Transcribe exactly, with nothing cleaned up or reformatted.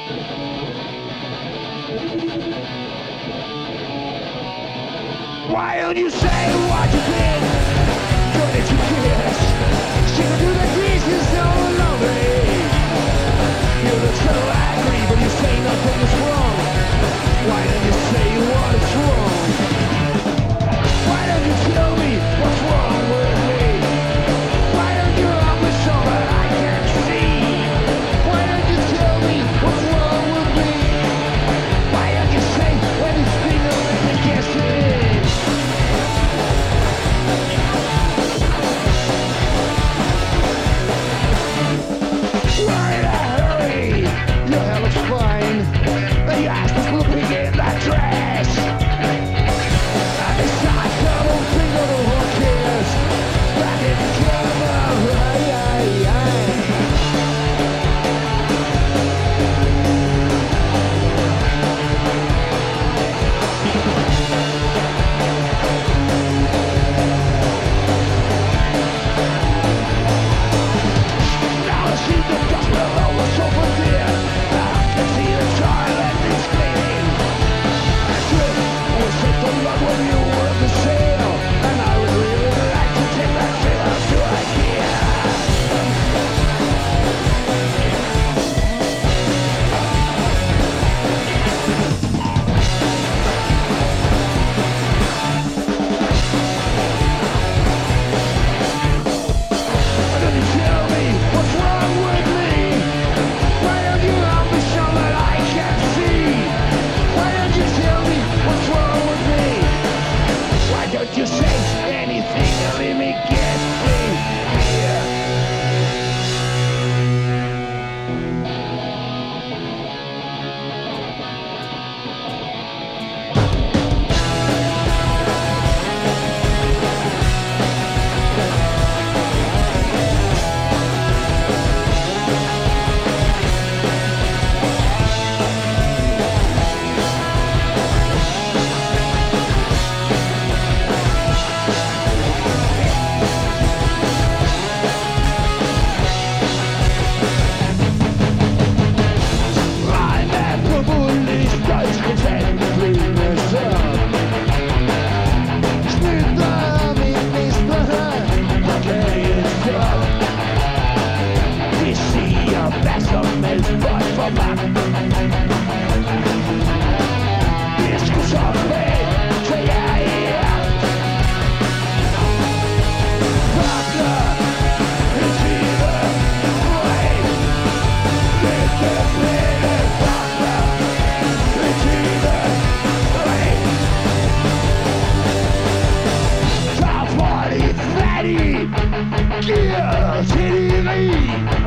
Why don't you say what you did? What did you kiss? She can do the greases so lovely. You look so angry, but you say nothing is wrong. Why don't you say what is wrong? Why don't you tell me what's wrong with me? Why don't you love me so that I can't see? Why don't you tell me what's wrong with me? Why don't you say anything that I guess it is? Why in a hurry? Your hair looks fine. The ass is looking in that dress. And besides, I don't think of the who cares. Back in the camera, aye, aye, aye. Now I see the dust below us over there. I can see the toilet is cleaning. That's it. I was set to love when you were for sale. And I would really like to take that trailer to IKEA. Why don't you tell me what's wrong with me? Why don't you help me so that I can see? Why don't you tell me what's wrong with me? Why don't you say anything to let me get free? Yeah. I'm at the police station, pretending to clean this up. Split them in this blood, okay, it's tough. We see a best of men's blood from back. This goes off me, so yeah, yeah. Doctor, it's either way. Get the minute, doctor, it's either way. Top body, fatty, gear, T V.